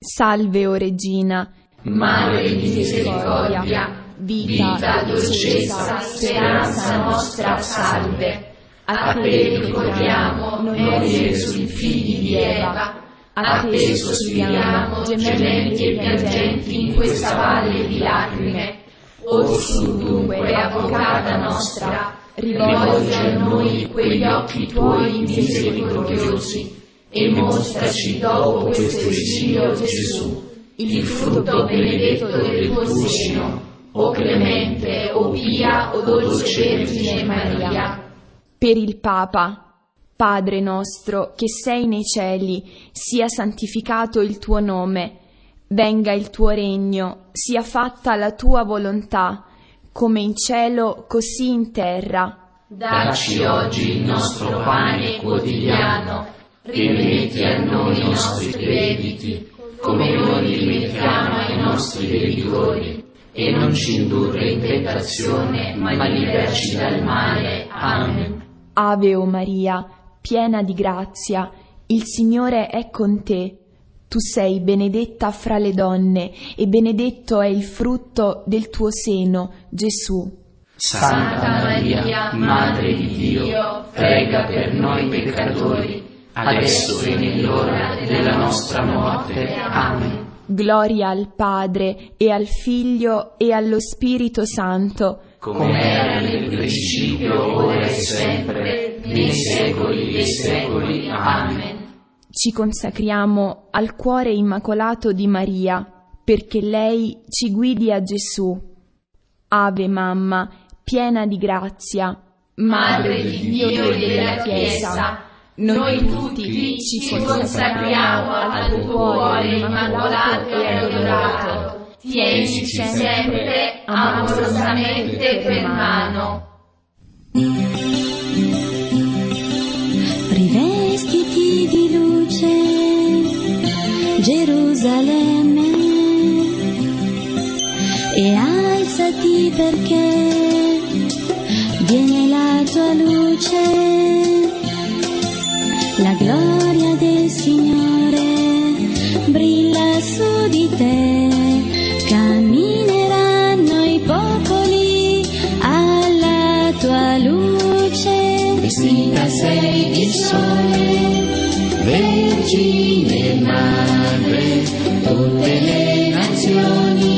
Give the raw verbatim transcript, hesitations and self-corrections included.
Salve, o Regina, Madre di misericordia, vita, dolcezza, speranza nostra, salve. A te ricordiamo noi Gesù, figli di Eva, a te sospiriamo, gementi e piangenti in questa valle di lacrime. Orsù dunque, avvocata nostra, rivolgi a noi quegli occhi tuoi misericordiosi e mostraci dopo questo esilio Gesù, il frutto benedetto del tuo seno, o clemente, o pia, o dolce Vergine Maria. Per il Papa. Padre nostro, che sei nei cieli, sia santificato il tuo nome. Venga il tuo regno, sia fatta la tua volontà, come in cielo, così in terra. Dacci oggi il nostro pane quotidiano, rimetti a noi i nostri debiti, come noi rimettiamo ai nostri debitori, e non ci indurre in tentazione, ma liberaci dal male. Amen. Ave o Maria, piena di grazia, il Signore è con te. Tu sei benedetta fra le donne, e benedetto è il frutto del tuo seno, Gesù. Santa Maria, Madre di Dio, prega per noi peccatori, adesso e nell'ora della nostra morte. Amen. Gloria al Padre, e al Figlio, e allo Spirito Santo, come era nel principio, ora e sempre, nei secoli dei secoli. Amen. Ci consacriamo al cuore immacolato di Maria, perché lei ci guidi a Gesù. Ave Mamma, piena di grazia, Madre di Dio e della Chiesa, noi tutti ci consacriamo al tuo cuore immacolato e adorato. Tienici sempre amorosamente per mano. Rivestiti di luce, Gerusalemme, e alzati perché viene la tua luce. La gloria del Signore brilla su di te. Cammineranno i popoli alla tua luce. Vestita sei di sole, Vergine Madre, tutte le nazioni